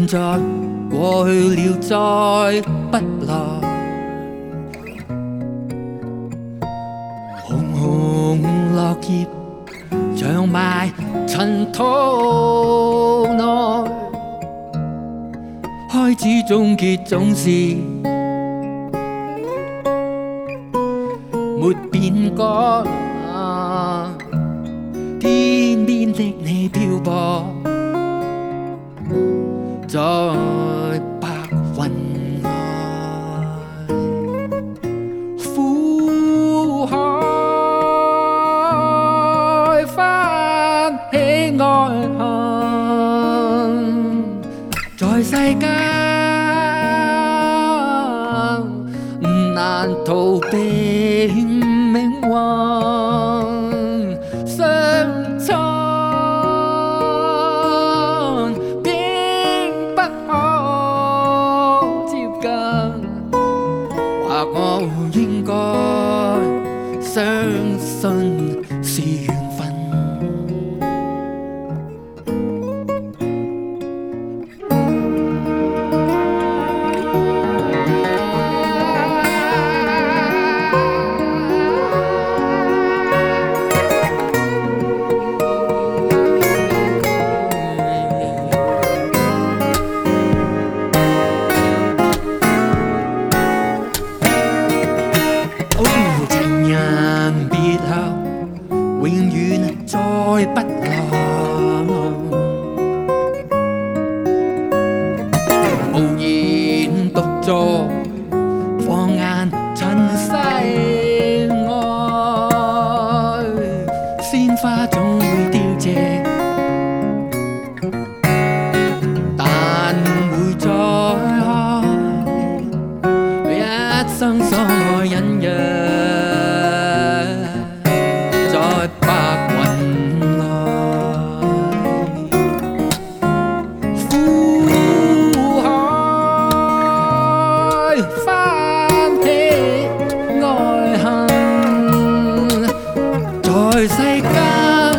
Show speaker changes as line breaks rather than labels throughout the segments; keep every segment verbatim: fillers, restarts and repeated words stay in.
現在過去了，再不來。紅紅落葉長埋塵土內，開始終結總是沒變改。天邊的你漂泊在白雲外，苦海翻起愛恨，在世間難逃避命運。我應該相信是緣分。永遠再不來，無言獨坐，放眼塵世外，鮮花總會凋謝，但會再開，一生所愛隱約。白雲內，苦海翻起愛恨，在世間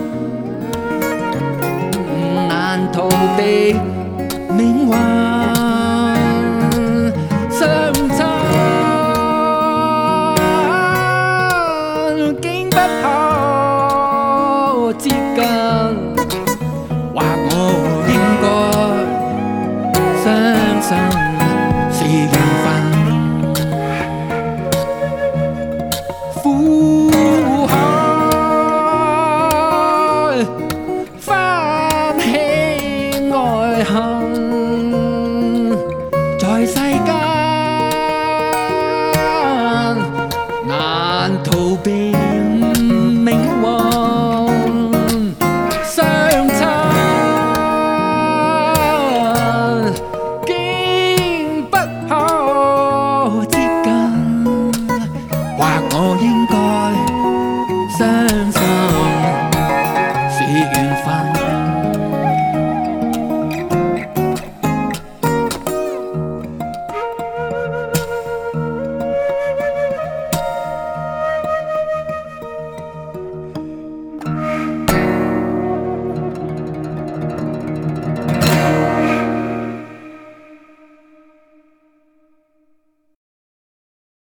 難逃避命運。相親竟不可接近，話我應該相信是緣分。苦海翻起愛恨，在世間難逃